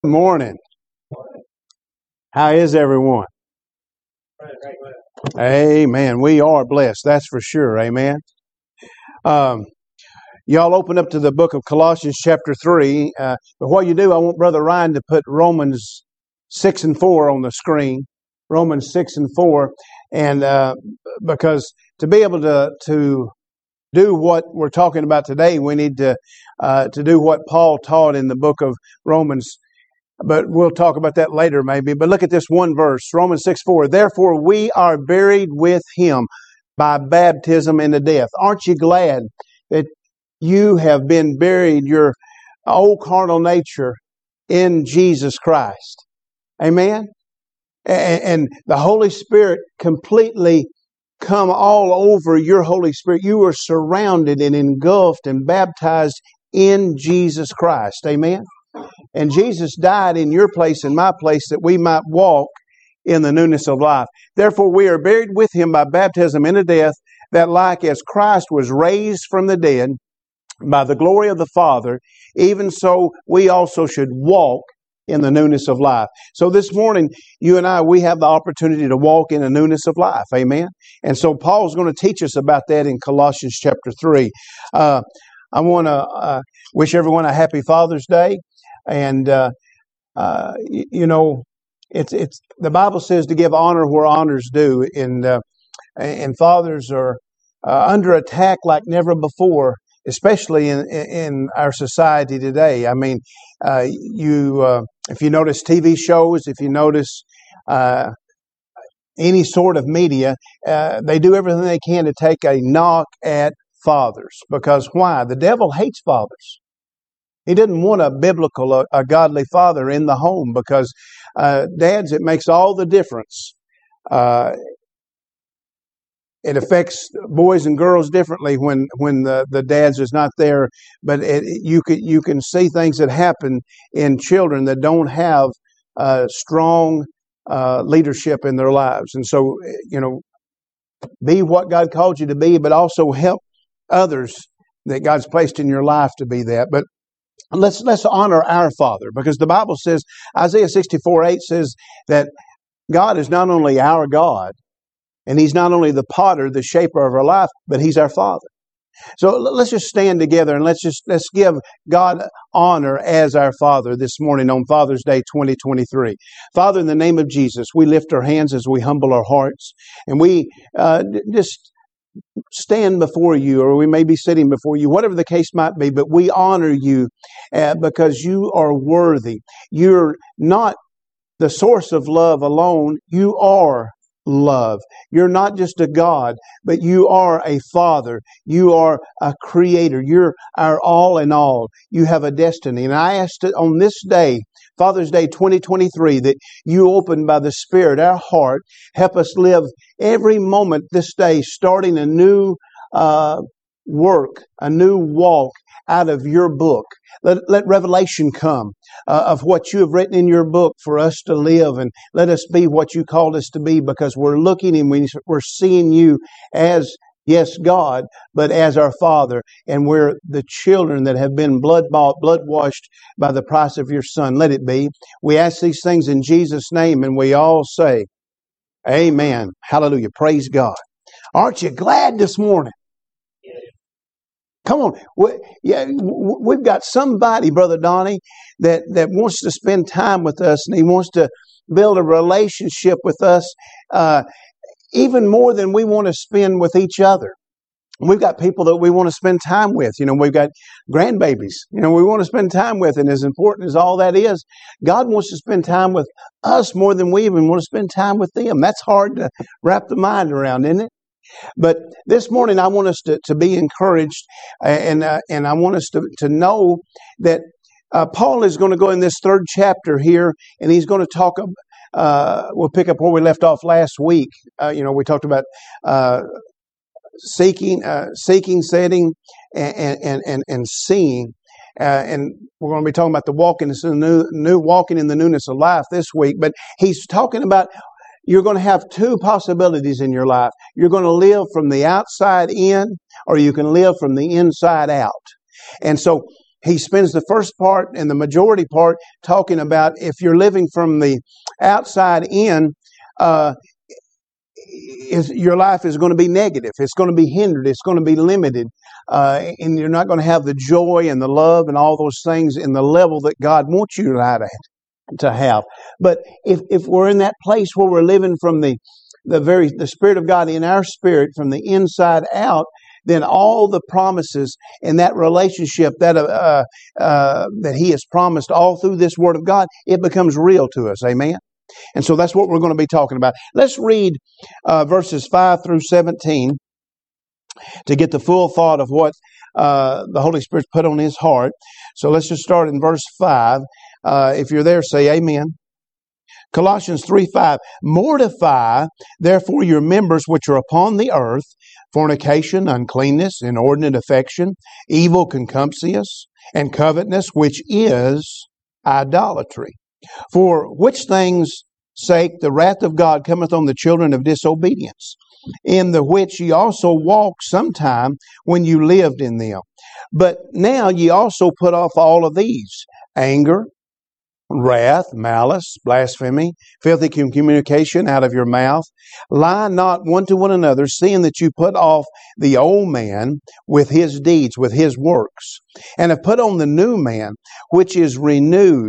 Good morning. How is everyone? Amen. We are blessed. That's for sure. Amen. Um, y'all open up to the book of Colossians chapter 3. But while you do, I want Brother Ryan to put Romans 6 and 4 on the screen. Romans 6 and 4. And because to be able to do what we're talking about today, we need to do what Paul taught in the book of Romans. But we'll talk about that later maybe. But look at this one verse, Romans 6:4. Therefore we are buried with him by baptism into death. Aren't you glad that you have been buried, your old carnal nature, in Jesus Christ? Amen? And the Holy Spirit completely come all over your Holy Spirit. You are surrounded and engulfed and baptized in Jesus Christ. Amen? And Jesus died in your place and my place that we might walk in the newness of life. Therefore, we are buried with him by baptism into death, that like as Christ was raised from the dead by the glory of the Father, even so we also should walk in the newness of life. So this morning, you and I, we have the opportunity to walk in the newness of life. Amen? And so Paul's going to teach us about that in Colossians chapter 3. I want to wish everyone a happy Father's Day. And, you know, it's the Bible says to give honor where honor's due. And fathers are under attack like never before, especially in our society today. I mean, if you notice TV shows, if you notice any sort of media, they do everything they can to take a knock at fathers. Because why? The devil hates fathers. He didn't want a biblical, a godly father in the home because, dads, it makes all the difference. It affects boys and girls differently when the dads is not there. But you can see things that happen in children that don't have strong leadership in their lives. And so, you know, be what God called you to be, but also help others that God's placed in your life to be that. But let's honor our Father, because the Bible says, Isaiah 64:8 says that God is not only our God, and He's not only the potter, the shaper of our life, but He's our Father. So let's just stand together and let's give God honor as our Father this morning on Father's Day 2023. Father, in the name of Jesus, we lift our hands as we humble our hearts, and we just stand before you, or we may be sitting before you, whatever the case might be, but we honor you because you are worthy. You're not the source of love alone. You are love. You're not just a God, but you are a Father. You are a Creator. You're our all in all. You have a destiny. And I ask that on this day, Father's Day 2023, that you open by the Spirit our heart. Help us live every moment this day, starting a new work, a new walk out of your book. Let revelation come of what you have written in your book for us to live, and let us be what you called us to be, because we're looking and we're seeing you as, yes, God, but as our Father, and we're the children that have been blood-bought, blood-washed by the price of your Son. Let it be. We ask these things in Jesus' name, and we all say, amen. Hallelujah. Praise God. Aren't you glad this morning? Come on. We've got somebody, Brother Donnie, that wants to spend time with us, and he wants to build a relationship with us even more than we want to spend with each other. We've got people that we want to spend time with. You know, we've got grandbabies, you know, we want to spend time with. And as important as all that is, God wants to spend time with us more than we even want to spend time with them. That's hard to wrap the mind around, isn't it? But this morning, I want us to be encouraged, and I want us to know that Paul is going to go in this third chapter here, and he's going to talk. We'll pick up where we left off last week. You know, we talked about seeking, setting, and seeing. And we're going to be talking about the walking in the newness of life this week. But he's talking about, you're going to have two possibilities in your life. You're going to live from the outside in, or you can live from the inside out. And so he spends the first part and the majority part talking about if you're living from the outside in, your life is going to be negative. It's going to be hindered. It's going to be limited. And you're not going to have the joy and the love and all those things in the level that God wants you to have. But if we're in that place where we're living from the Spirit of God in our spirit from the inside out, then all the promises in that relationship that He has promised all through this Word of God, it becomes real to us. Amen? And so that's what we're going to be talking about. Let's read verses 5 through 17 to get the full thought of what the Holy Spirit's put on His heart. So let's just start in verse 5. If you're there, say amen. Colossians 3:5, mortify therefore your members which are upon the earth, fornication, uncleanness, inordinate affection, evil concupiscence, and covetousness, which is idolatry. For which things' sake the wrath of God cometh on the children of disobedience, in the which ye also walked sometime when you lived in them. But now ye also put off all of these: anger, wrath, malice, blasphemy, filthy communication out of your mouth. Lie not one to one another, seeing that you put off the old man with his deeds, with his works, and have put on the new man, which is renewed,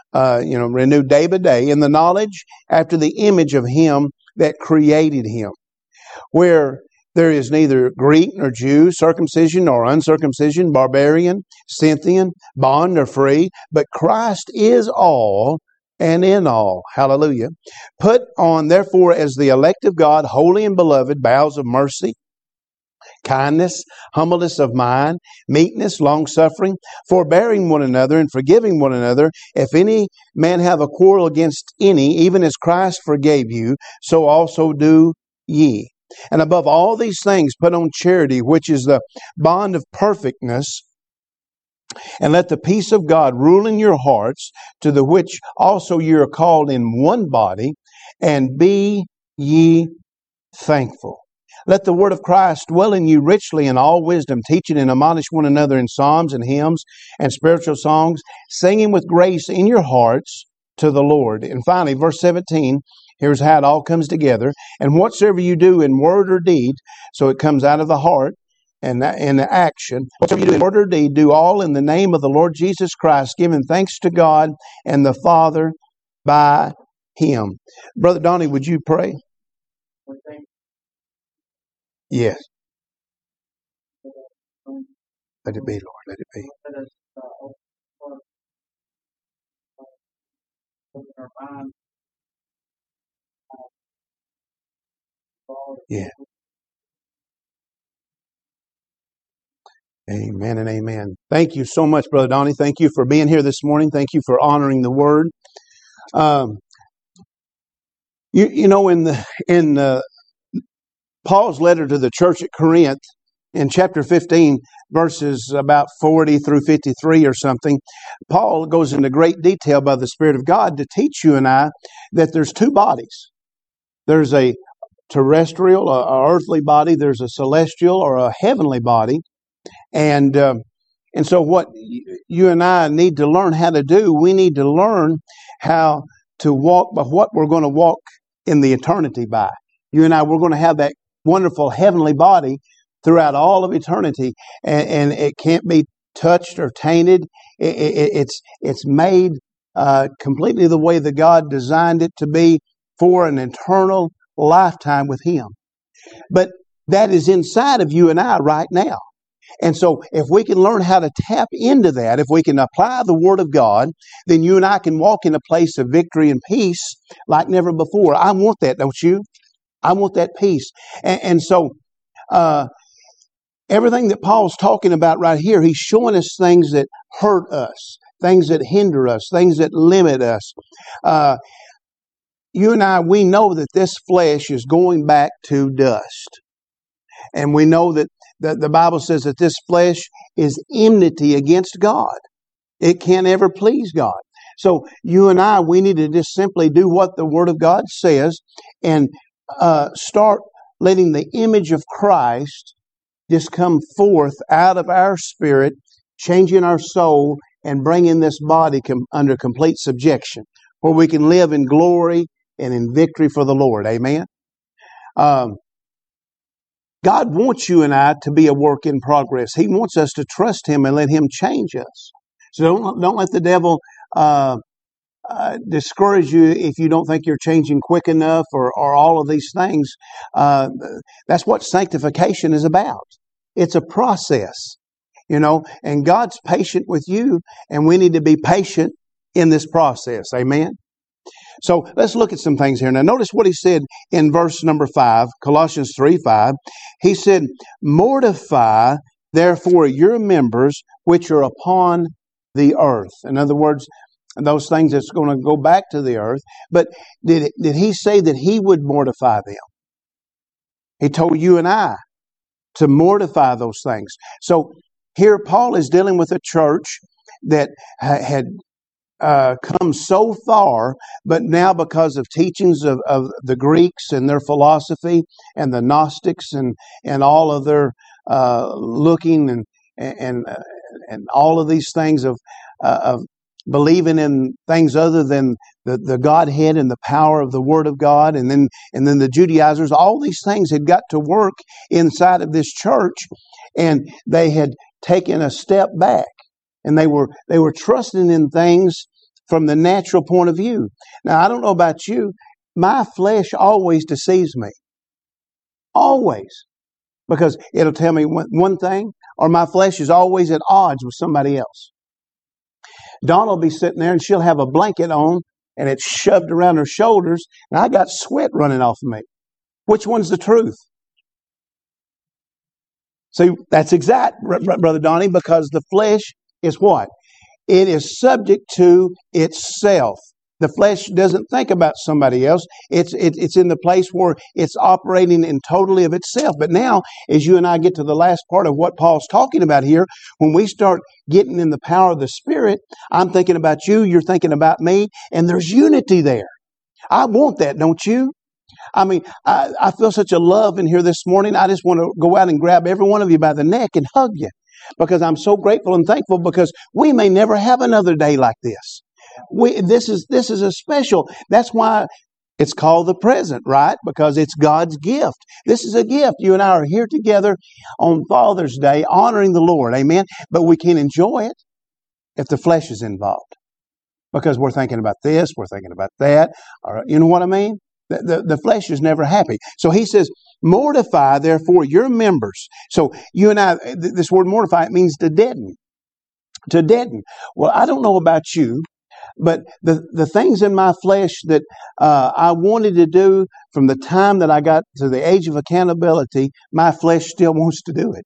renewed day by day in the knowledge after the image of Him that created him, where there is neither Greek nor Jew, circumcision nor uncircumcision, barbarian, Scythian, bond nor free, but Christ is all and in all. Hallelujah. Put on, therefore, as the elect of God, holy and beloved, bowels of mercy, kindness, humbleness of mind, meekness, long-suffering, forbearing one another and forgiving one another. If any man have a quarrel against any, even as Christ forgave you, so also do ye. And above all these things, put on charity, which is the bond of perfectness. And let the peace of God rule in your hearts, to the which also ye are called in one body, and be ye thankful. Let the word of Christ dwell in you richly in all wisdom, teaching and admonish one another in psalms and hymns and spiritual songs, singing with grace in your hearts to the Lord. And finally, verse 17, here's how it all comes together. And whatsoever you do in word or deed, so it comes out of the heart and in the action, whatsoever you do in word or deed, do all in the name of the Lord Jesus Christ, giving thanks to God and the Father by Him. Brother Donnie, would you pray? Yes. Let it be, Lord. Let it be. Yeah. Amen and amen. Thank you so much, Brother Donnie. Thank you for being here this morning. Thank you for honoring the Word. In Paul's letter to the church at Corinth, in chapter 15, verses about 40 through 53 or something, Paul goes into great detail by the Spirit of God to teach you and I that there's two bodies. There's a terrestrial, a earthly body. There's a celestial or a heavenly body. And so what you and I need to learn how to do, we need to learn how to walk by what we're going to walk in the eternity by. You and I, we're going to have that wonderful heavenly body throughout all of eternity, and it can't be touched or tainted. It's made completely the way that God designed it to be for an eternal lifetime with Him. But that is inside of you and I right now. And so if we can learn how to tap into that, if we can apply the Word of God, then you and I can walk in a place of victory and peace like never before. I want that, don't you? I want that peace. And so everything that Paul's talking about right here, he's showing us things that hurt us, things that hinder us, things that limit us. You and I, we know that this flesh is going back to dust. And we know that the Bible says that this flesh is enmity against God. It can't ever please God. So you and I, we need to just simply do what the Word of God says and start letting the image of Christ just come forth out of our spirit changing our soul, and bringing this body under complete subjection, where we can live in glory and in victory for the Lord. Amen. God wants you and I to be a work in progress. He wants us to trust Him and let Him change us. So don't let the devil discourage you if you don't think you're changing quick enough or all of these things. That's what sanctification is about. It's a process, and God's patient with you, and we need to be patient in this process. Amen. So let's look at some things here. Now notice what he said in verse number 5, Colossians 3:5. He said, mortify therefore your members which are upon the earth. In other words, those things that's going to go back to the earth. But did he say that he would mortify them? He told you and I to mortify those things. So here Paul is dealing with a church that had come so far, but now because of teachings of the Greeks and their philosophy and the Gnostics and all of their looking and all of these things of believing in things other than the Godhead and the power of the Word of God, and then the Judaizers, all these things had got to work inside of this church, and they had taken a step back. And they were trusting in things from the natural point of view. Now, I don't know about you. My flesh always deceives me. Always. Because it'll tell me one thing, or my flesh is always at odds with somebody else. Dawn will be sitting there and she'll have a blanket on and it's shoved around her shoulders, and I got sweat running off of me. Which one's the truth? See, that's exact, Brother Donnie, because the flesh is what? It is subject to itself. The flesh doesn't think about somebody else. It's in the place where it's operating in totally of itself. But now, as you and I get to the last part of what Paul's talking about here, when we start getting in the power of the Spirit, I'm thinking about you, you're thinking about me, and there's unity there. I want that, don't you? I mean, I feel such a love in here this morning. I just want to go out and grab every one of you by the neck and hug you, because I'm so grateful and thankful, because we may never have another day like this. This is a special. That's why it's called the present, right? Because it's God's gift. This is a gift. You and I are here together on Father's Day, honoring the Lord. Amen. But we can't enjoy it if the flesh is involved, because we're thinking about this, we're thinking about that. Or, you know what I mean? The flesh is never happy. So he says, mortify, therefore, your members. So you and I, this word mortify, it means to deaden. To deaden. Well, I don't know about you, but the things in my flesh that I wanted to do from the time that I got to the age of accountability, my flesh still wants to do it.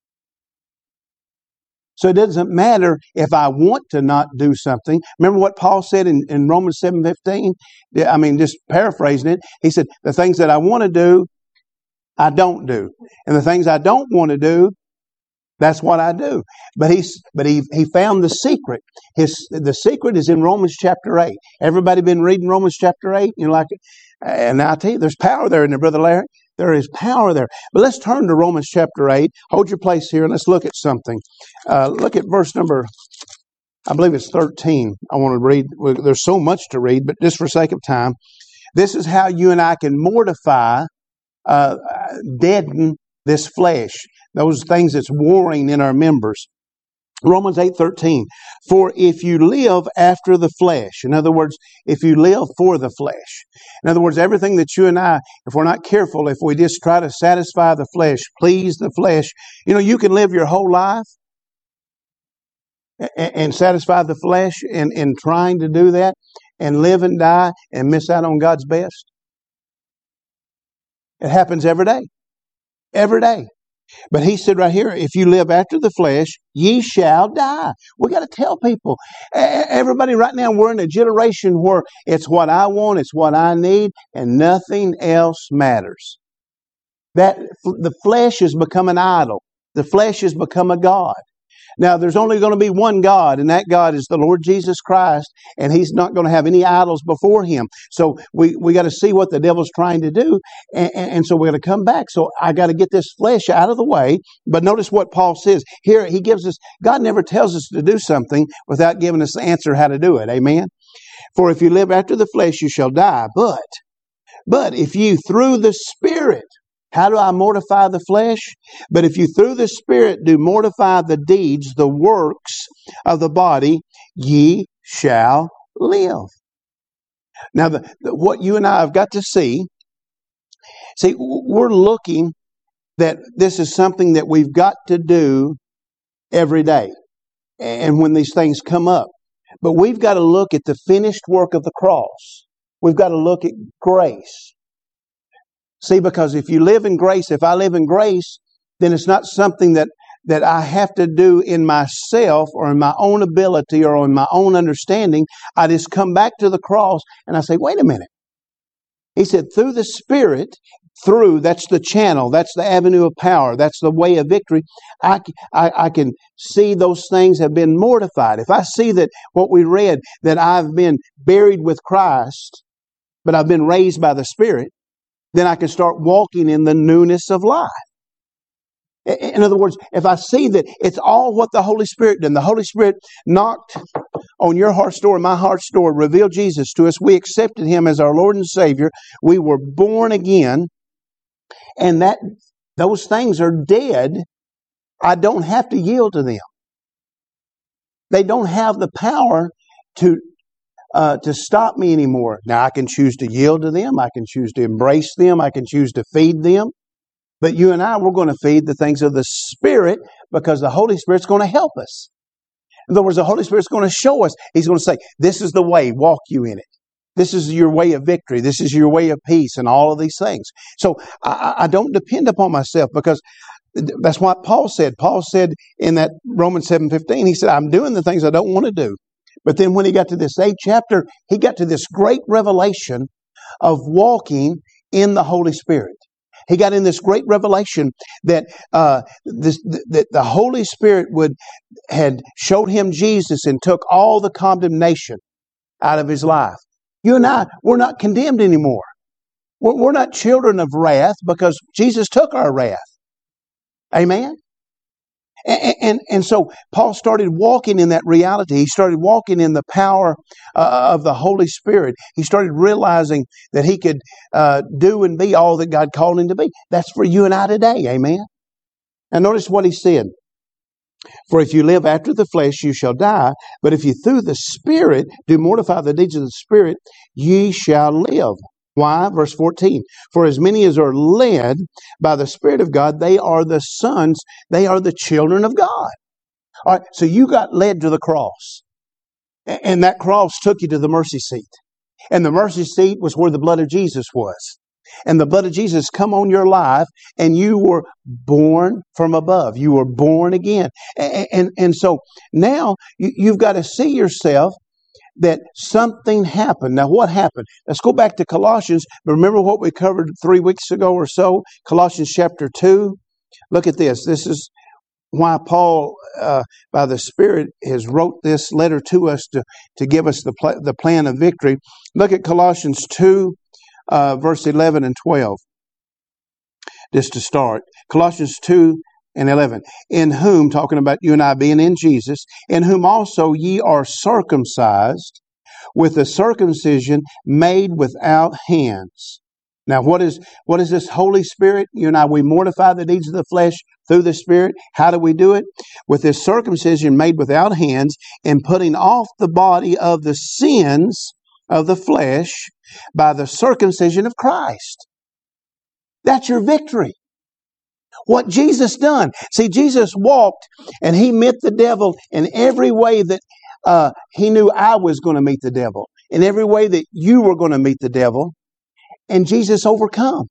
So it doesn't matter if I want to not do something. Remember what Paul said in Romans 7:15? I mean, just paraphrasing it. He said, the things that I want to do, I don't do. And the things I don't want to do, that's what I do. But he found the secret. The secret is in Romans chapter 8. Everybody been reading Romans chapter 8? You know, like, and I tell you, there's power there, isn't there, Brother Larry? There is power there. But let's turn to Romans chapter 8. Hold your place here and let's look at something. Look at verse number, I believe it's 13. I want to read. There's so much to read, but just for sake of time, this is how you and I can mortify, deaden this flesh, those things that's warring in our members. Romans 8:13. For if you live after the flesh, in other words, if you live for the flesh, in other words, everything that you and I, if we're not careful, if we just try to satisfy the flesh, please the flesh, you can live your whole life and satisfy the flesh in trying to do that and live and die and miss out on God's best. It happens every day. Every day. But he said right here, if you live after the flesh, ye shall die. We got to tell people. Everybody right now, we're in a generation where it's what I want, it's what I need, and nothing else matters. That the flesh has become an idol. The flesh has become a god. Now, there's only going to be one God, and that God is the Lord Jesus Christ, and He's not going to have any idols before Him. So we got to see what the devil's trying to do, and so we're going to come back. So I got to get this flesh out of the way. But notice what Paul says. Here he gives us, God never tells us to do something without giving us the answer how to do it. Amen? For if you live after the flesh, you shall die. But if you through the Spirit, how do I mortify the flesh? But if you through the Spirit do mortify the deeds, the works of the body, ye shall live. Now, what you and I have got to see, we're looking that this is something that we've got to do every day. And when these things come up. But we've got to look at the finished work of the cross. We've got to look at grace. See, because if you live in grace, if I live in grace, then it's not something that I have to do in myself or in my own ability or in my own understanding. I just come back to the cross and I say, wait a minute. He said, through the Spirit, that's the channel, that's the avenue of power, that's the way of victory. I can see those things have been mortified. If I see that what we read, that I've been buried with Christ, but I've been raised by the Spirit, then I can start walking in the newness of life. In other words, if I see that it's all what the Holy Spirit did, the Holy Spirit knocked on your heart's door, my heart's door, revealed Jesus to us. We accepted Him as our Lord and Savior. We were born again, and those things are dead. I don't have to yield to them. They don't have the power to stop me anymore. Now, I can choose to yield to them. I can choose to embrace them. I can choose to feed them. But you and I, we're going to feed the things of the Spirit because the Holy Spirit's going to help us. In other words, the Holy Spirit's going to show us. He's going to say, this is the way, walk you in it. This is your way of victory. This is your way of peace and all of these things. So I don't depend upon myself because that's what Paul said. Paul said in that Romans 7:15, he said, I'm doing the things I don't want to do. But then when he got to this 8th chapter, he got to this great revelation of walking in the Holy Spirit. He got in this great revelation that that the Holy Spirit had showed him Jesus and took all the condemnation out of his life. You and I, we're not condemned anymore. We're not children of wrath because Jesus took our wrath. Amen? And so Paul started walking in that reality. He started walking in the power of the Holy Spirit. He started realizing that he could do and be all that God called him to be. That's for you and I today. Amen? And notice what he said. For if you live after the flesh, you shall die. But if you through the Spirit do mortify the deeds of the Spirit, ye shall live. Why? Verse 14. For as many as are led by the Spirit of God, they are the sons, they are the children of God. All right, so you got led to the cross. And that cross took you to the mercy seat. And the mercy seat was where the blood of Jesus was. And the blood of Jesus come on your life, and you were born from above. You were born again. And so now you've got to see yourself that something happened. Now, what happened? Let's go back to Colossians. Remember what we covered 3 weeks ago or so? Colossians chapter 2. Look at this. This is why Paul, by the Spirit, has wrote this letter to us to give us the plan of victory. Look at Colossians 2, verse 11 and 12. Just to start. Colossians 2 and 11. In whom, talking about you and I being in Jesus, in whom also ye are circumcised with the circumcision made without hands. Now, what is this Holy Spirit? You and I, we mortify the deeds of the flesh through the Spirit. How do we do it? With this circumcision made without hands, and putting off the body of the sins of the flesh by the circumcision of Christ. That's your victory. What Jesus done. See, Jesus walked and he met the devil in every way that he knew I was going to meet the devil. In every way that you were going to meet the devil. And Jesus overcome.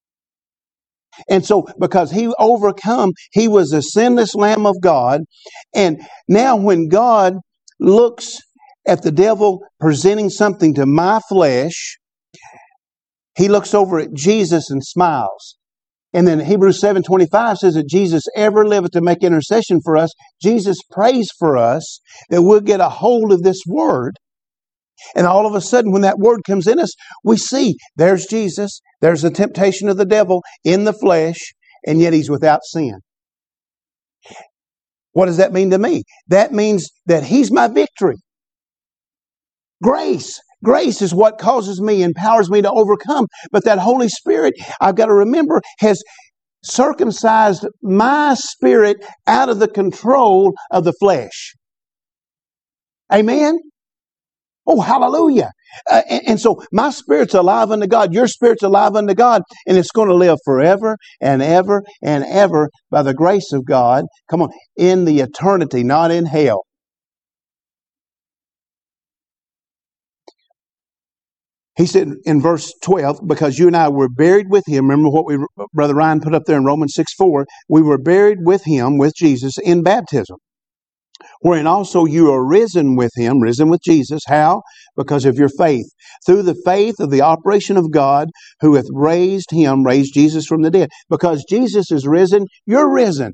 And so, because he overcome, he was a sinless Lamb of God. And now when God looks at the devil presenting something to my flesh, he looks over at Jesus and smiles. And then Hebrews 7:25 says that Jesus ever liveth to make intercession for us. Jesus prays for us that we'll get a hold of this word. And all of a sudden, when that word comes in us, we see there's Jesus, there's the temptation of the devil in the flesh, and yet he's without sin. What does that mean to me? That means that he's my victory. Grace. Grace is what causes me, empowers me to overcome. But that Holy Spirit, I've got to remember, has circumcised my spirit out of the control of the flesh. Amen? Oh, hallelujah. And so my spirit's alive unto God. Your spirit's alive unto God. And it's going to live forever and ever and ever by the grace of God. Come on. In the eternity, not in hell. He said in verse 12, because you and I were buried with him. Remember what Brother Ryan put up there in Romans 6:4. We were buried with him, with Jesus, in baptism. Wherein also you are risen with him, risen with Jesus. How? Because of your faith. Through the faith of the operation of God, who hath raised Jesus from the dead. Because Jesus is risen, you're risen.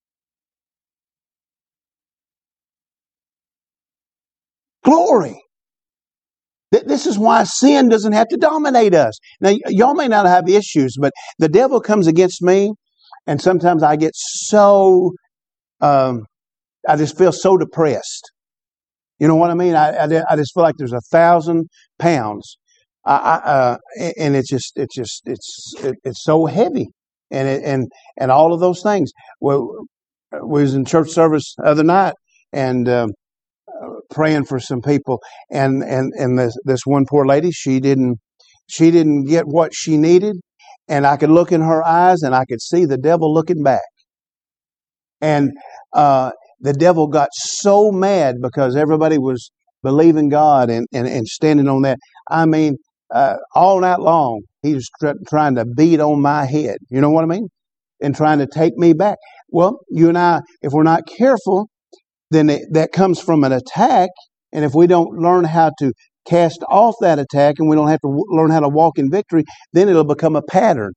Glory. This is why sin doesn't have to dominate us. Now, y'all may not have issues, but the devil comes against me, and sometimes I get so, I just feel so depressed. You know what I mean? I just feel like there's 1,000 pounds, and it's so heavy, and all of those things. Well, we was in church service the other night, and praying for some people, and this one poor lady, she didn't get what she needed, and I could look in her eyes, and I could see the devil looking back, and the devil got so mad because everybody was believing God and standing on that. I mean, all night long he was trying to beat on my head. You know what I mean? And trying to take me back. Well, you and I, if we're not careful, then that comes from an attack. And if we don't learn how to cast off that attack, and we don't have to learn how to walk in victory, then it'll become a pattern.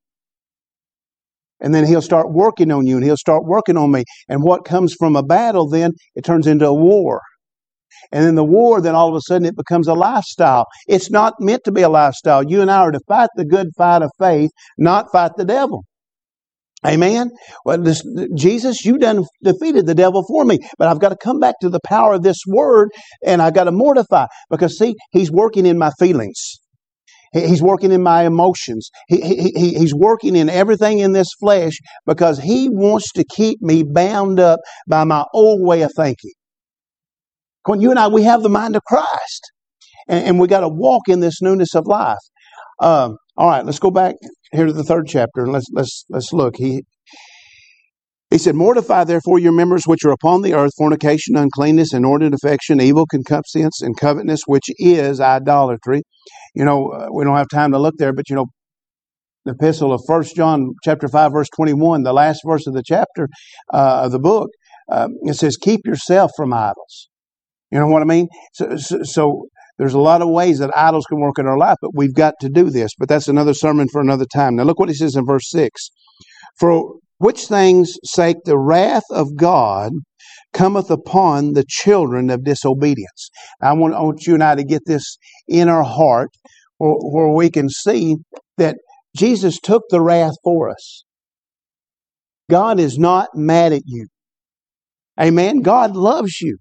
And then he'll start working on you, and he'll start working on me. And what comes from a battle, then it turns into a war. And then the war, then all of a sudden it becomes a lifestyle. It's not meant to be a lifestyle. You and I are to fight the good fight of faith, not fight the devil. Amen? Well, Jesus, you done defeated the devil for me. But I've got to come back to the power of this word, and I've got to mortify. Because, see, he's working in my feelings. He's working in my emotions. He's working in everything in this flesh because he wants to keep me bound up by my old way of thinking. When you and I, we have the mind of Christ. And we got to walk in this newness of life. All right, let's go back here to the 3rd chapter, and let's look. He said, mortify therefore your members which are upon the earth, fornication, uncleanness, inordinate affection, evil concupiscence, and covetousness, which is idolatry. You know, we don't have time to look there, but you know, the epistle of 1 John chapter 5, verse 21, the last verse of the chapter of the book, it says, keep yourself from idols. You know what I mean? So there's a lot of ways that idols can work in our life, but we've got to do this. But that's another sermon for another time. Now look what he says in verse 6. For which things sake the wrath of God cometh upon the children of disobedience. I want you and I to get this in our heart where we can see that Jesus took the wrath for us. God is not mad at you. Amen? God loves you.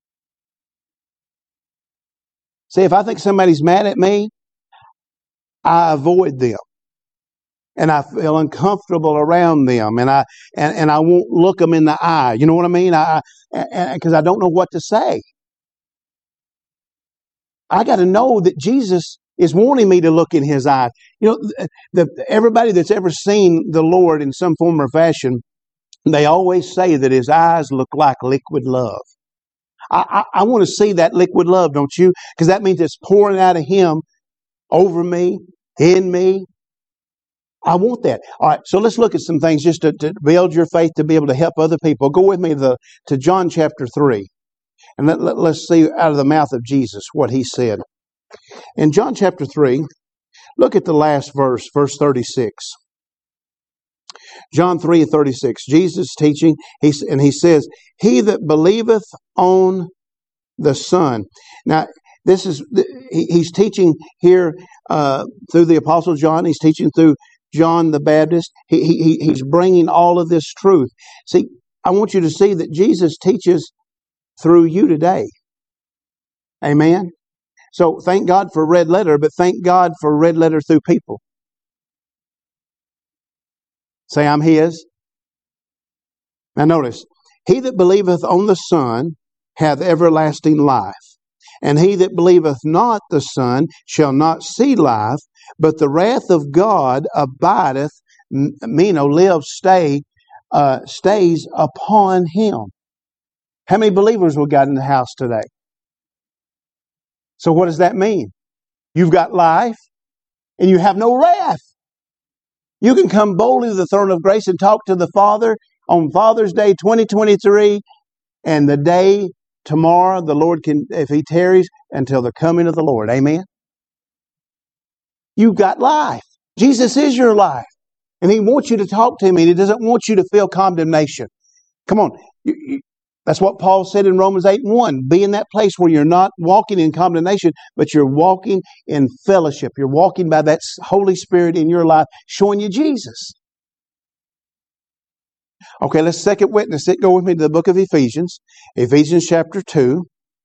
See, if I think somebody's mad at me, I avoid them. And I feel uncomfortable around them, and I won't look them in the eye. You know what I mean? Because I don't know what to say. I got to know that Jesus is wanting me to look in His eyes. You know, everybody that's ever seen the Lord in some form or fashion, they always say that His eyes look like liquid love. I want to see that liquid love, don't you? Because that means it's pouring out of Him over me, in me. I want that. All right, so let's look at some things just to build your faith to be able to help other people. Go with me to John chapter 3. And let's see out of the mouth of Jesus what He said. In John chapter 3, look at the last verse, verse 36. John 3:36. Jesus teaching, he says, "He that believeth on the Son." Now, he's teaching here through the Apostle John. He's teaching through John the Baptist. He's bringing all of this truth. See, I want you to see that Jesus teaches through you today. Amen? So thank God for red letter, but thank God for red letter through people. Say, I'm His. Now notice, "He that believeth on the Son hath everlasting life. And he that believeth not the Son shall not see life, but the wrath of God abideth," stays upon him. How many believers we got in the house today? So what does that mean? You've got life and you have no wrath. You can come boldly to the throne of grace and talk to the Father on Father's Day 2023, and the day tomorrow the Lord can, if He tarries, until the coming of the Lord. Amen? You've got life. Jesus is your life. And He wants you to talk to Him, and He doesn't want you to feel condemnation. Come on. That's what Paul said in Romans 8:1. Be in that place where you're not walking in condemnation, but you're walking in fellowship. You're walking by that Holy Spirit in your life, showing you Jesus. Okay, let's second witness it. Go with me to the book of Ephesians. Ephesians chapter 2.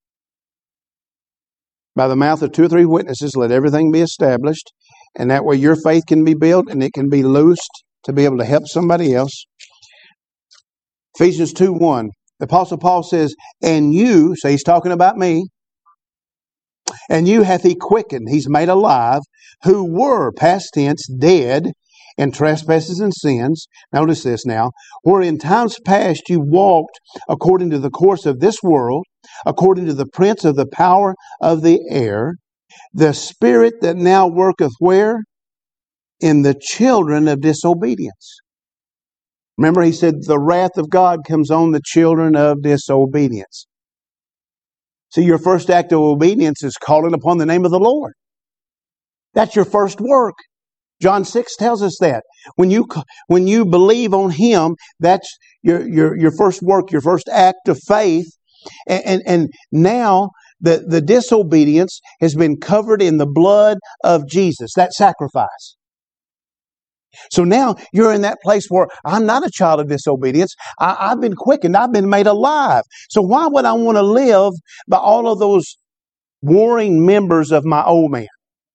By the mouth of 2 or 3 witnesses, let everything be established. And that way your faith can be built and it can be loosed to be able to help somebody else. Ephesians 2:1. The Apostle Paul says, "And you," so he's talking about me, "and you hath He quickened," He's made alive, "who were," past tense, "dead in trespasses and sins." Notice this now. "Where in times past you walked according to the course of this world, according to the prince of the power of the air, the spirit that now worketh where? In the children of disobedience." Remember, he said the wrath of God comes on the children of disobedience. See, your first act of obedience is calling upon the name of the Lord. That's your first work. John 6 tells us that. When you believe on Him, that's your first work, your first act of faith. And now the disobedience has been covered in the blood of Jesus, that sacrifice. So now you're in that place where I'm not a child of disobedience. I've been quickened. I've been made alive. So why would I want to live by all of those warring members of my old man?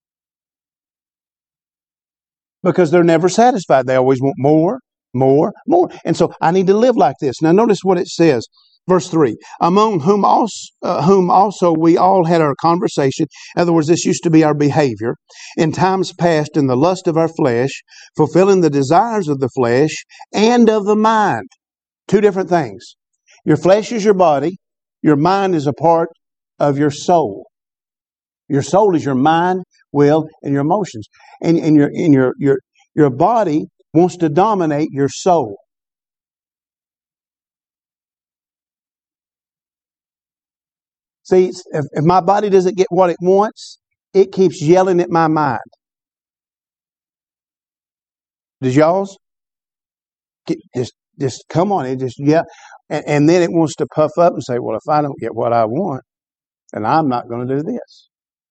Because they're never satisfied. They always want more, more, more. And so I need to live like this. Now notice what it says. Verse 3, "Among whom also we all had our conversation." In other words, this used to be our behavior. "In times past in the lust of our flesh, fulfilling the desires of the flesh and of the mind." Two different things. Your flesh is your body. Your mind is a part of your soul. Your soul is your mind, will, and your emotions. And your body wants to dominate your soul. See, if my body doesn't get what it wants, it keeps yelling at my mind. Does y'all's? Just come on, it just yeah, and then it wants to puff up and say, "Well, if I don't get what I want, then I'm not going to do this."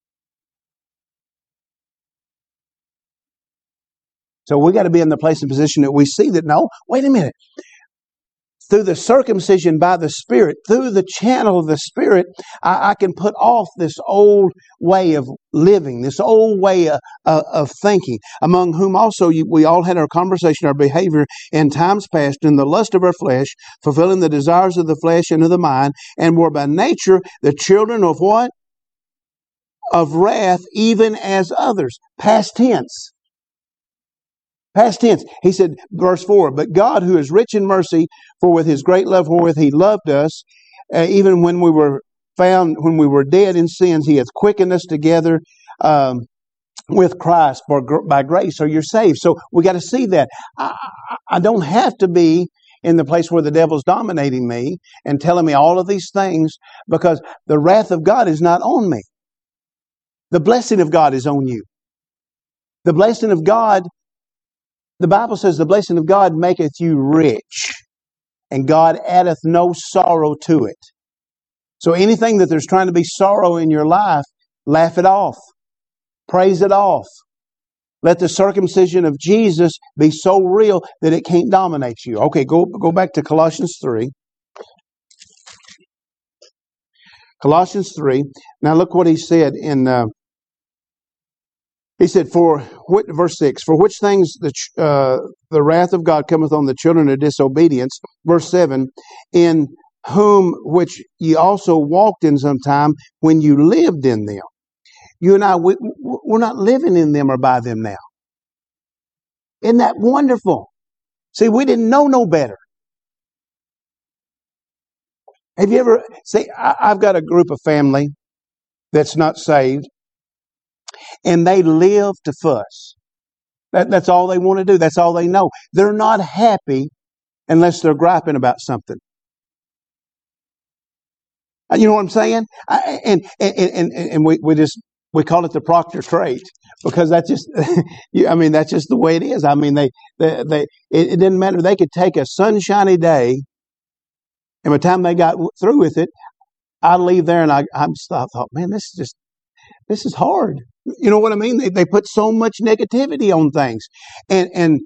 So we got to be in the place and position that we see that, no, wait a minute. Through the circumcision by the Spirit, through the channel of the Spirit, I can put off this old way of living, this old way of thinking. "Among whom also we all had our conversation, our behavior in times past, in the lust of our flesh, fulfilling the desires of the flesh and of the mind, and were by nature the children of" what? "Of wrath, even as others." Past tense. Past tense. He said, verse 4, "But God, who is rich in mercy, for with His great love wherewith He loved us, even when we were dead in sins, He hath quickened us together with Christ by grace." So you're saved. So we got to see that. I don't have to be in the place where the devil's dominating me and telling me all of these things, because the wrath of God is not on me. The blessing of God is on you. The blessing of God The Bible says the blessing of God maketh you rich, and God addeth no sorrow to it. So anything that there's trying to be sorrow in your life, laugh it off. Praise it off. Let the circumcision of Jesus be so real that it can't dominate you. Okay, go back to Colossians 3. Colossians 3. Now look what he said in... He said, verse 6, for which things the wrath of God cometh on the children of disobedience. Verse 7, in whom which ye also walked in some time when you lived in them. You and I, we're not living in them or by them now. Isn't that wonderful? See, we didn't know no better. Have you ever, I've got a group of family that's not saved, and they live to fuss. That's all they want to do. That's all they know. They're not happy unless they're griping about something. You know what I'm saying? And we call it the Proctor trait, because that's just, that's just the way it is. I mean, it didn't matter. They could take a sunshiny day, and by the time they got through with it, I'd leave there and I thought, man, this is hard. You know what I mean? They put so much negativity on things, and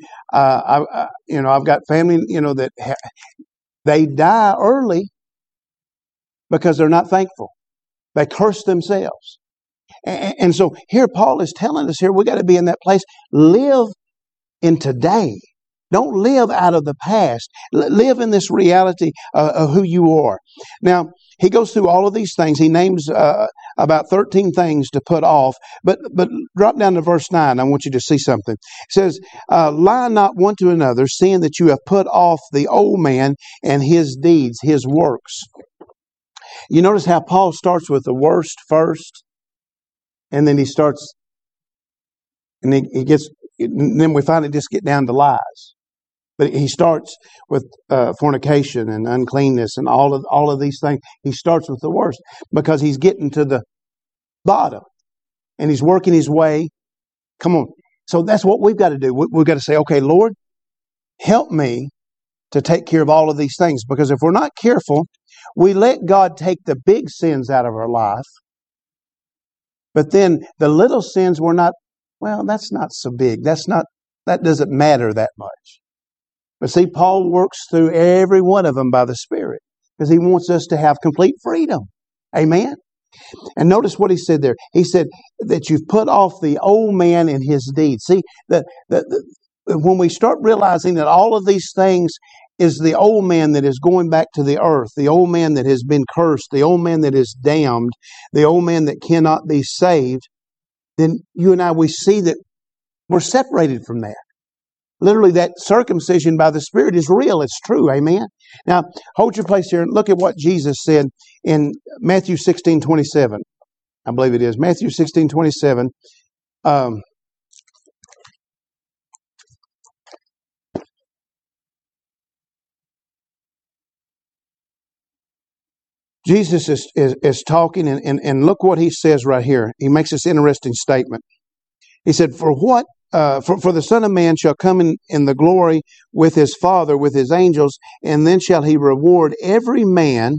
I've got family, that they die early because they're not thankful. They curse themselves, and so here Paul is telling us here we got to be in that place. Live in today. Don't live out of the past. Live in this reality of who you are. Now, he goes through all of these things. He names about 13 things to put off. But drop down to verse 9. I want you to see something. It says, lie not one to another, seeing that you have put off the old man and his deeds, his works. You notice how Paul starts with the worst first, and then he starts, and then we finally just get down to lies. But he starts with fornication and uncleanness and all of these things. He starts with the worst because he's getting to the bottom and he's working his way. Come on. So that's what we've got to do. We've got to say, okay, Lord, help me to take care of all of these things. Because if we're not careful, we let God take the big sins out of our life. But then the little sins that's not so big. That doesn't matter that much. But see, Paul works through every one of them by the Spirit because he wants us to have complete freedom. Amen? And notice what he said there. He said that you've put off the old man and his deeds. See, when we start realizing that all of these things is the old man that is going back to the earth, the old man that has been cursed, the old man that is damned, the old man that cannot be saved, then you and I, we see that we're separated from that. Literally, that circumcision by the Spirit is real. It's true. Amen. Now, hold your place here and look at what Jesus said in Matthew 16:27. I believe it is. Matthew 16:27. Jesus is talking, and look what he says right here. He makes this interesting statement. He said, for the Son of Man shall come in the glory with his Father, with his angels, and then shall he reward every man,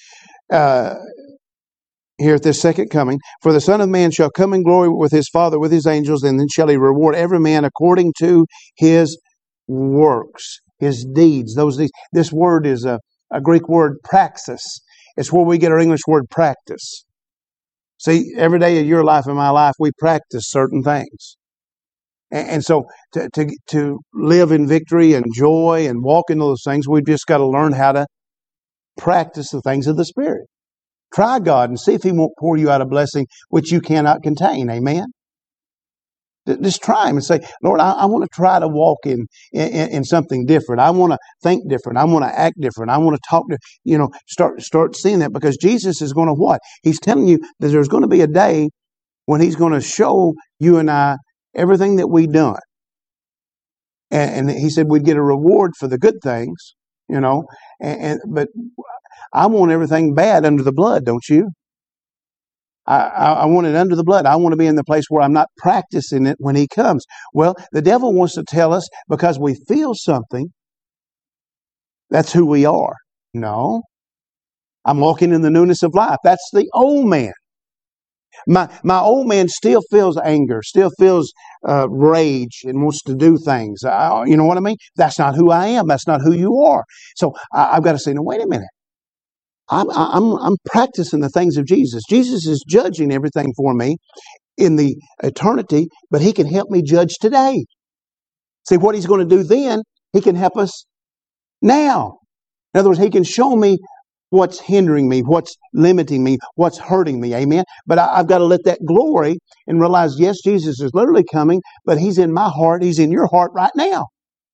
here at this second coming, for the Son of Man shall come in glory with his Father, with his angels, and then shall he reward every man according to his works, his deeds. Those deeds. This word is a Greek word, praxis. It's where we get our English word practice. See, every day of your life and my life, we practice certain things. And so to live in victory and joy and walk in those things, we've just got to learn how to practice the things of the Spirit. Try God and see if He won't pour you out a blessing which you cannot contain. Amen? Just try Him and say, Lord, I want to try to walk in something different. I want to think different. I want to act different. I want to talk to, start seeing that, because Jesus is going to what? He's telling you that there's going to be a day when He's going to show you and I everything that we've done. And He said we'd get a reward for the good things, but I want everything bad under the blood, don't you? I want it under the blood. I want to be in the place where I'm not practicing it when He comes. Well, the devil wants to tell us because we feel something, that's who we are. No, I'm walking in the newness of life. That's the old man. My old man still feels anger, still feels rage, and wants to do things. You know what I mean? That's not who I am. That's not who you are. So I've got to say, no, wait a minute. I'm practicing the things of Jesus. Jesus is judging everything for me in the eternity, but He can help me judge today. See, what He's going to do then, He can help us now. In other words, He can show me what's hindering me, what's limiting me, what's hurting me. Amen. But I've got to let that glory and realize, yes, Jesus is literally coming, but He's in my heart. He's in your heart right now.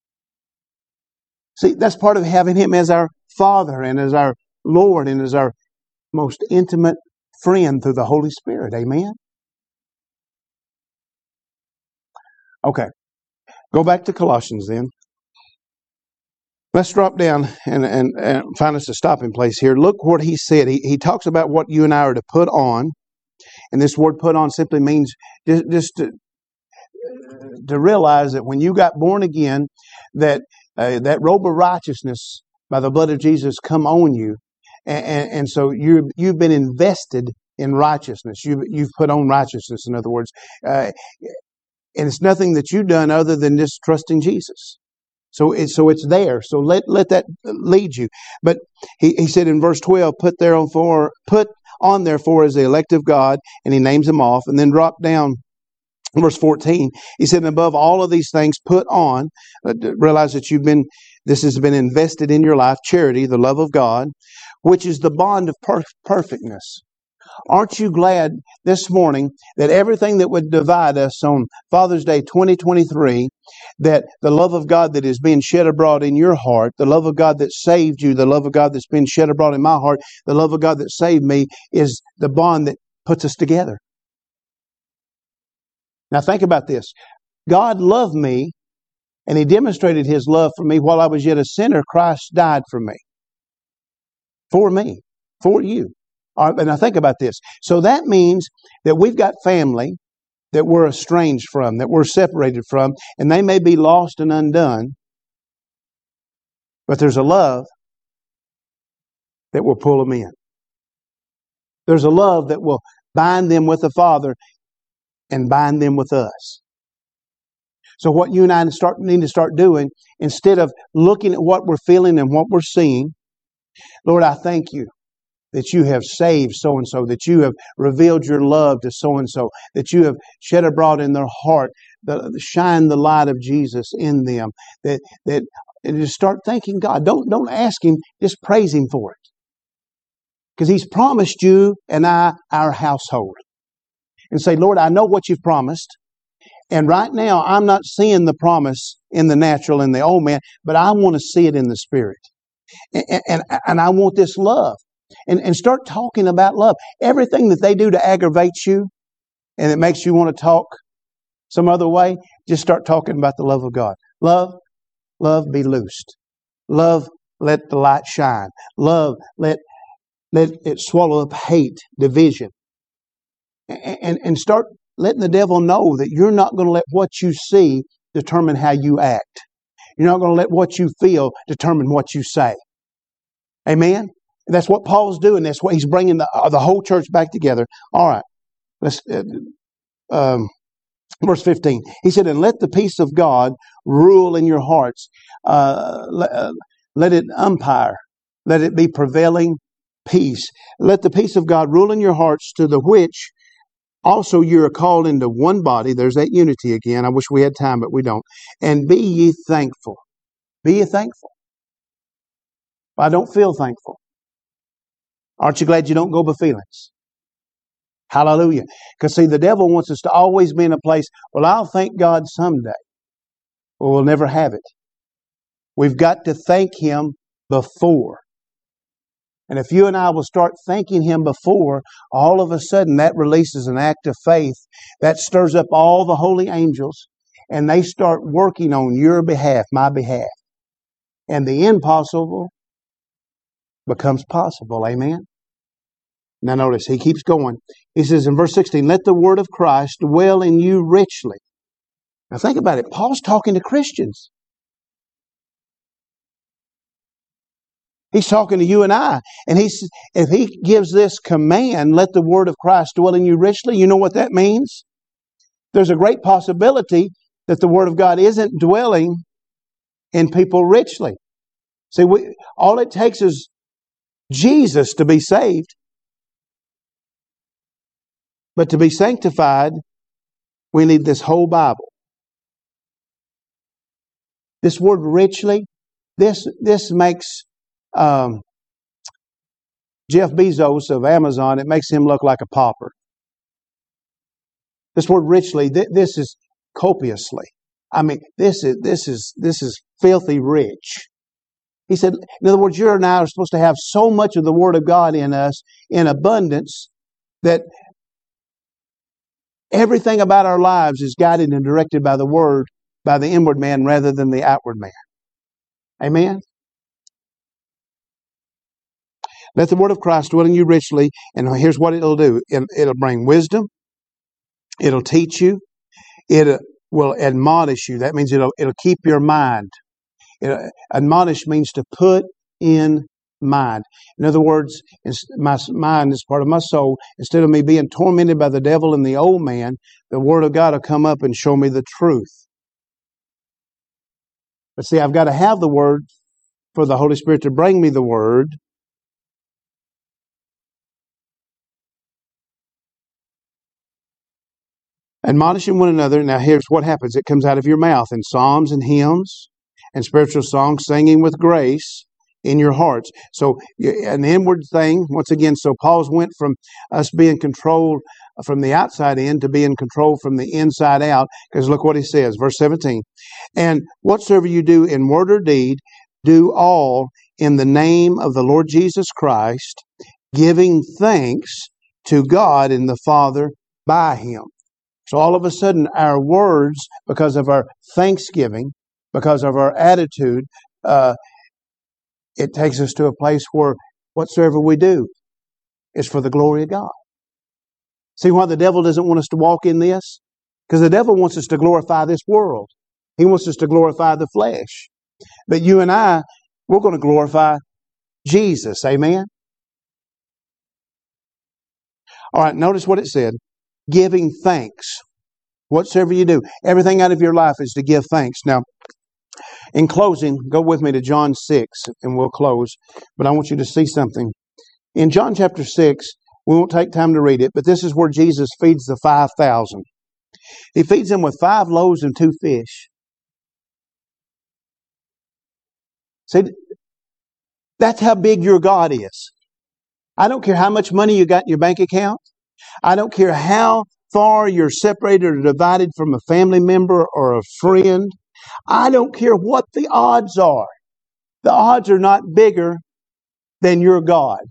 See, that's part of having Him as our Father and as our Lord and as our most intimate friend through the Holy Spirit. Amen. Okay. Go back to Colossians then. Let's drop down and find us a stopping place here. Look what he said. He talks about what you and I are to put on. And this word put on simply means just to realize that when you got born again, that that robe of righteousness by the blood of Jesus come on you. And so you've been invested in righteousness. You've put on righteousness, in other words. And it's nothing that you've done other than just trusting Jesus. So it's there. So let that lead you. But he said in verse 12, put on therefore as the elect of God, and he names them off, and then drop down verse 14. He said, above all of these things, put on. Realize that this has been invested in your life, charity, the love of God, which is the bond of perfectness. Aren't you glad this morning that everything that would divide us on Father's Day 2023, that the love of God that is being shed abroad in your heart, the love of God that saved you, the love of God that's been shed abroad in my heart, the love of God that saved me is the bond that puts us together. Now think about this. God loved me, and He demonstrated His love for me while I was yet a sinner. Christ died for me. For me. For you. And now think about this. So that means that we've got family that we're estranged from, that we're separated from, and they may be lost and undone, but there's a love that will pull them in. There's a love that will bind them with the Father and bind them with us. So what you and I need to start doing, instead of looking at what we're feeling and what we're seeing, Lord, I thank you that you have saved so-and-so, that you have revealed your love to so-and-so, that you have shed abroad in their heart, shine the light of Jesus in them, that and just start thanking God. Don't ask Him, just praise Him for it. Because He's promised you and I our household. And say, Lord, I know what you've promised. And right now, I'm not seeing the promise in the natural, in the old man, but I want to see it in the Spirit. And I want this love. And start talking about love. Everything that they do to aggravate you and it makes you want to talk some other way, just start talking about the love of God. Love be loosed. Love, let the light shine. Love, let it swallow up hate, division. And start letting the devil know that you're not going to let what you see determine how you act. You're not going to let what you feel determine what you say. Amen? And that's what Paul's doing. That's what he's bringing the whole church back together. All right. Let's verse 15. He said, and let the peace of God rule in your hearts. Let it umpire. Let it be prevailing peace. Let the peace of God rule in your hearts, to the which also you are called into one body. There's that unity again. I wish we had time, but we don't. And be ye thankful. Be ye thankful. I don't feel thankful. Aren't you glad you don't go by feelings? Hallelujah. Because see, the devil wants us to always be in a place, well, I'll thank God someday. Well, we'll never have it. We've got to thank Him before. And if you and I will start thanking Him before, all of a sudden that releases an act of faith that stirs up all the holy angels, and they start working on your behalf, my behalf. And the impossible becomes possible. Amen? Now notice, he keeps going. He says in verse 16, let the word of Christ dwell in you richly. Now think about it. Paul's talking to Christians. He's talking to you and I. And if he gives this command, let the word of Christ dwell in you richly, you know what that means? There's a great possibility that the word of God isn't dwelling in people richly. See, all it takes is Jesus to be saved. But to be sanctified, we need this whole Bible. This word richly, this makes Jeff Bezos of Amazon, it makes him look like a pauper. This word richly, this is copiously. I mean, this is filthy rich. He said, in other words, you and I are supposed to have so much of the Word of God in us in abundance that everything about our lives is guided and directed by the Word, by the inward man rather than the outward man. Amen? Let the word of Christ dwell in you richly, and here's what it'll do. It'll bring wisdom. It'll teach you. It will admonish you. That means it'll keep your mind. Admonish means to put in mind. In other words, my mind is part of my soul. Instead of me being tormented by the devil and the old man, the Word of God will come up and show me the truth. But see, I've got to have the Word for the Holy Spirit to bring me the Word. Admonishing one another. Now here's what happens. It comes out of your mouth in psalms and hymns and spiritual songs, singing with grace in your hearts. So an inward thing, once again, so Paul's went from us being controlled from the outside in to being controlled from the inside out. Because look what he says, verse 17. And whatsoever you do in word or deed, do all in the name of the Lord Jesus Christ, giving thanks to God and the Father by Him. So all of a sudden, our words, because of our thanksgiving, because of our attitude, it takes us to a place where whatsoever we do is for the glory of God. See why the devil doesn't want us to walk in this? Because the devil wants us to glorify this world. He wants us to glorify the flesh. But you and I, we're going to glorify Jesus. Amen? All right, notice what it said. Giving thanks. Whatsoever you do, everything out of your life is to give thanks. Now, in closing, go with me to John 6, and we'll close. But I want you to see something. In John chapter 6, we won't take time to read it, but this is where Jesus feeds the 5,000. He feeds them with 5 loaves and 2 fish. See, that's how big your God is. I don't care how much money you got in your bank account. I don't care how far you're separated or divided from a family member or a friend. I don't care what the odds are. The odds are not bigger than your God.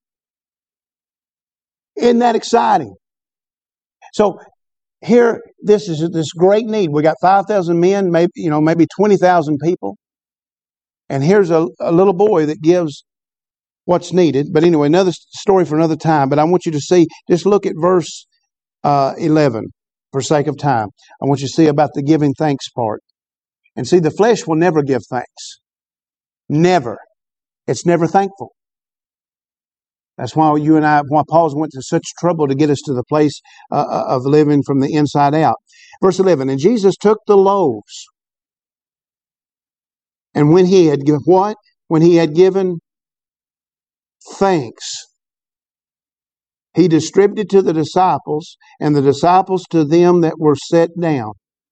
Isn't that exciting? So here, this is this great need. We got 5,000 men, maybe 20,000 people. And here's a little boy that gives what's needed. But anyway, another story for another time. But I want you to see, just look at verse 11 for sake of time. I want you to see about the giving thanks part. And see, the flesh will never give thanks. Never. It's never thankful. That's why why Paul went to such trouble to get us to the place of living from the inside out. Verse 11, and Jesus took the loaves. And when he had given what? When he had given thanks, he distributed to the disciples, and the disciples to them that were set down.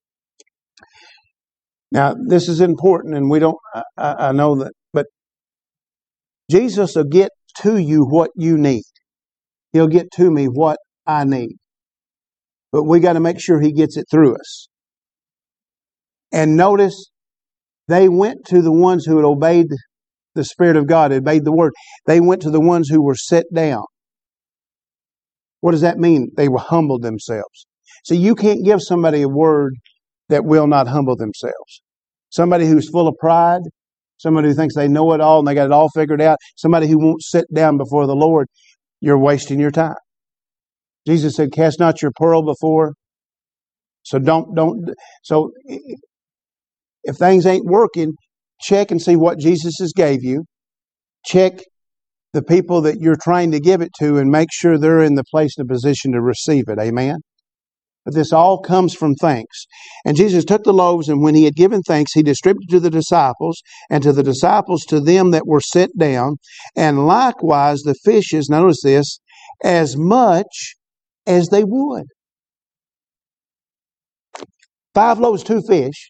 Now, this is important, and we don't, I know that, but Jesus will get to you what you need. He'll get to me what I need. But we got to make sure He gets it through us. And notice, they went to the ones who had obeyed the Spirit of God, obeyed the Word. They went to the ones who were set down. What does that mean? They were humbled themselves. So you can't give somebody a word that will not humble themselves. Somebody who's full of pride, somebody who thinks they know it all and they got it all figured out, somebody who won't sit down before the Lord. you're wasting your time. Jesus said, cast not your pearl before. So so if things ain't working, check and see what Jesus has gave you. Check the people that you're trying to give it to and make sure they're in the place and position to receive it. Amen? But this all comes from thanks. And Jesus took the loaves, and when he had given thanks, he distributed to the disciples, and to the disciples to them that were set down, and likewise the fishes, notice this, as much as they would. 5 loaves, 2 fish,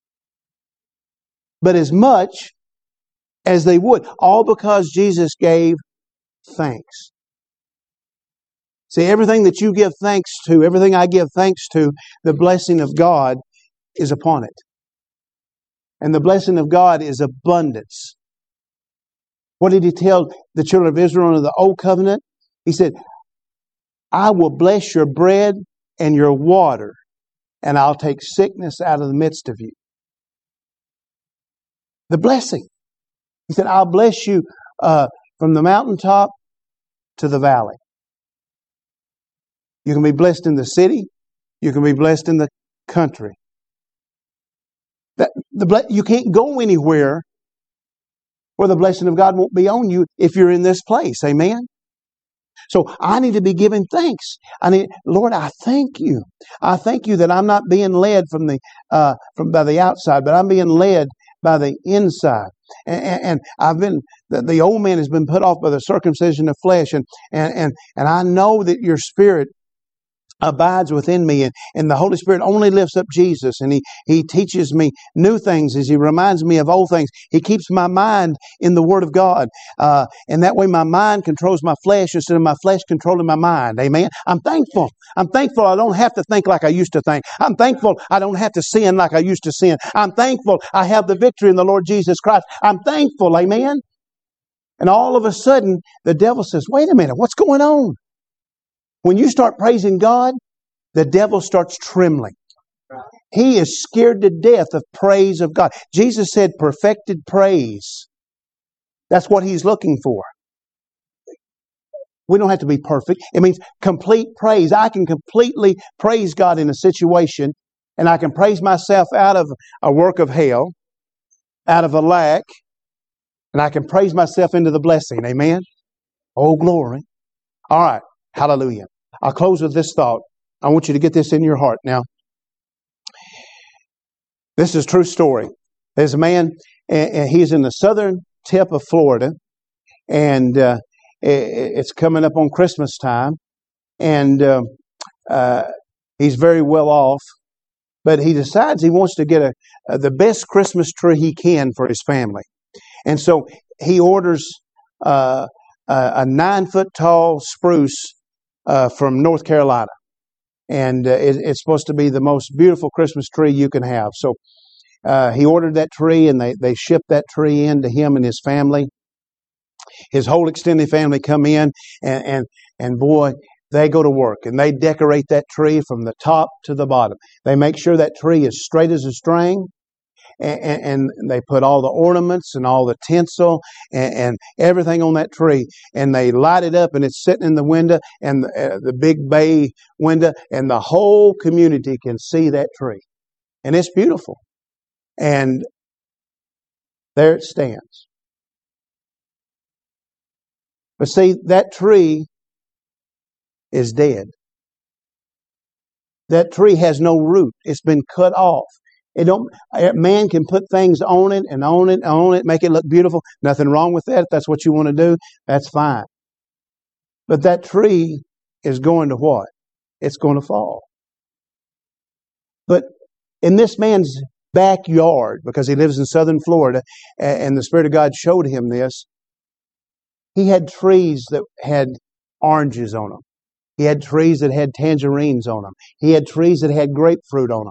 but as much as they would, all because Jesus gave thanks. See, everything that you give thanks to, everything I give thanks to, the blessing of God is upon it. And the blessing of God is abundance. What did he tell the children of Israel under the old covenant? He said, I will bless your bread and your water, and I'll take sickness out of the midst of you. The blessing. He said, I'll bless you from the mountaintop to the valley. You can be blessed in the city. You can be blessed in the country. You can't go anywhere where the blessing of God won't be on you if you're in this place. Amen? So I need to be giving thanks. Lord, I thank you. I thank you that I'm not being led by the outside, but I'm being led by the inside. And I've been, the old man has been put off by the circumcision of flesh. And I know that your Spirit abides within me, and the Holy Spirit only lifts up Jesus, and He teaches me new things as He reminds me of old things. He keeps my mind in the Word of God, and that way my mind controls my flesh instead of my flesh controlling my mind. Amen? I'm thankful. I'm thankful I don't have to think like I used to think. I'm thankful I don't have to sin like I used to sin. I'm thankful I have the victory in the Lord Jesus Christ. I'm thankful. Amen? And all of a sudden, the devil says, wait a minute, what's going on? When you start praising God, the devil starts trembling. He is scared to death of praise of God. Jesus said perfected praise. That's what He's looking for. We don't have to be perfect. It means complete praise. I can completely praise God in a situation, and I can praise myself out of a work of hell, out of a lack, and I can praise myself into the blessing. Amen? Oh, glory. All right. Hallelujah. I'll close with this thought. I want you to get this in your heart now. This is a true story. There's a man, and he's in the southern tip of Florida, and it's coming up on Christmas time, and he's very well off, but he decides he wants to get the best Christmas tree he can for his family. And so he orders a 9-foot tall spruce from North Carolina. And it's supposed to be the most beautiful Christmas tree you can have. So he ordered that tree, and they shipped that tree in to him and his family. His whole extended family come in, and boy, they go to work, and they decorate that tree from the top to the bottom. They make sure that tree is straight as a string. And they put all the ornaments and all the tinsel and everything on that tree, and they light it up, and it's sitting in the window, and the big bay window, and the whole community can see that tree, and it's beautiful. And there it stands. But see, that tree is dead. That tree has no root. It's been cut off. Man can put things on it and on it and on it, make it look beautiful. Nothing wrong with that. If that's what you want to do, that's fine. But that tree is going to what? It's going to fall. But in this man's backyard, because he lives in southern Florida, and the Spirit of God showed him this, he had trees that had oranges on them. He had trees that had tangerines on them. He had trees that had grapefruit on them.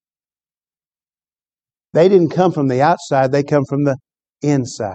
They didn't come from the outside, they come from the inside.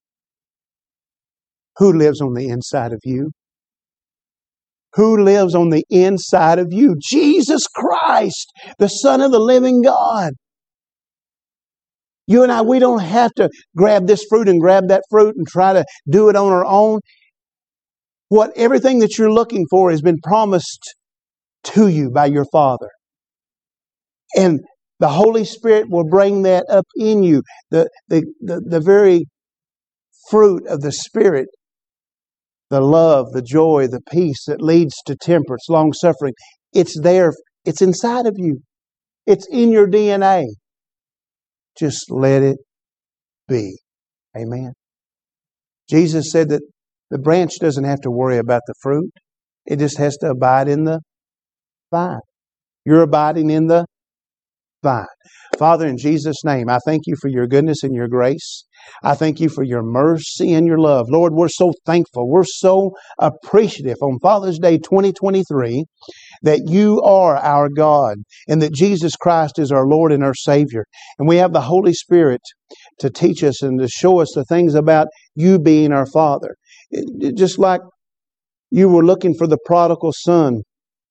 Who lives on the inside of you? Who lives on the inside of you? Jesus Christ, the Son of the living God. You and I, we don't have to grab this fruit and grab that fruit and try to do it on our own. Everything that you're looking for has been promised to you by your Father. And the Holy Spirit will bring that up in you. The very fruit of the Spirit, the love, the joy, the peace that leads to temperance, long-suffering, it's there. It's inside of you. It's in your DNA. Just let it be. Amen. Jesus said that the branch doesn't have to worry about the fruit. It just has to abide in the vine. You're abiding in the vine. Father, in Jesus' name, I thank you for your goodness and your grace. I thank you for your mercy and your love. Lord, we're so thankful. We're so appreciative on Father's Day 2023 that you are our God and that Jesus Christ is our Lord and our Savior. And we have the Holy Spirit to teach us and to show us the things about you being our Father. Just like you were looking for the prodigal son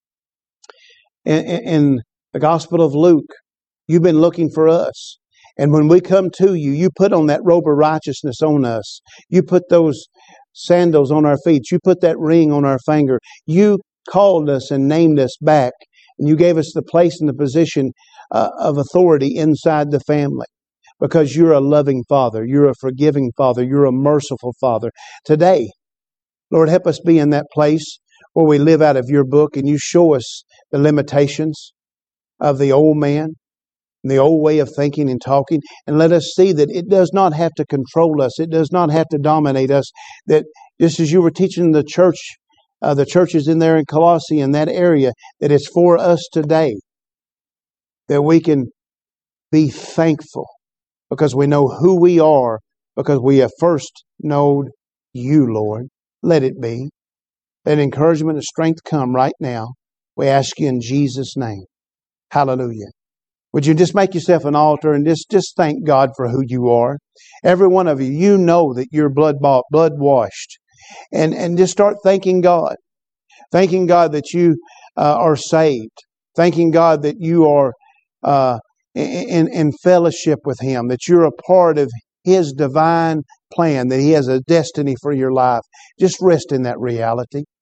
in the Gospel of Luke, you've been looking for us. And when we come to you, you put on that robe of righteousness on us. You put those sandals on our feet. You put that ring on our finger. You called us and named us back. And you gave us the place and the position of authority inside the family. Because you're a loving Father. You're a forgiving Father. You're a merciful Father. Today, Lord, help us be in that place where we live out of your book and you show us the limitations of the old man, the old way of thinking and talking, and let us see that it does not have to control us. It does not have to dominate us. That just as you were teaching the churches in there in Colossae, in that area, that it's for us today, that we can be thankful because we know who we are, because we have first known you, Lord. Let it be. Let encouragement and strength come right now. We ask you in Jesus' name. Hallelujah. Would you just make yourself an altar and just thank God for who you are? Every one of you, you know that you're blood-bought, blood-washed. And just start thanking God. Thanking God that you are saved. Thanking God that you are in fellowship with Him. That you're a part of His divine plan. That He has a destiny for your life. Just rest in that reality.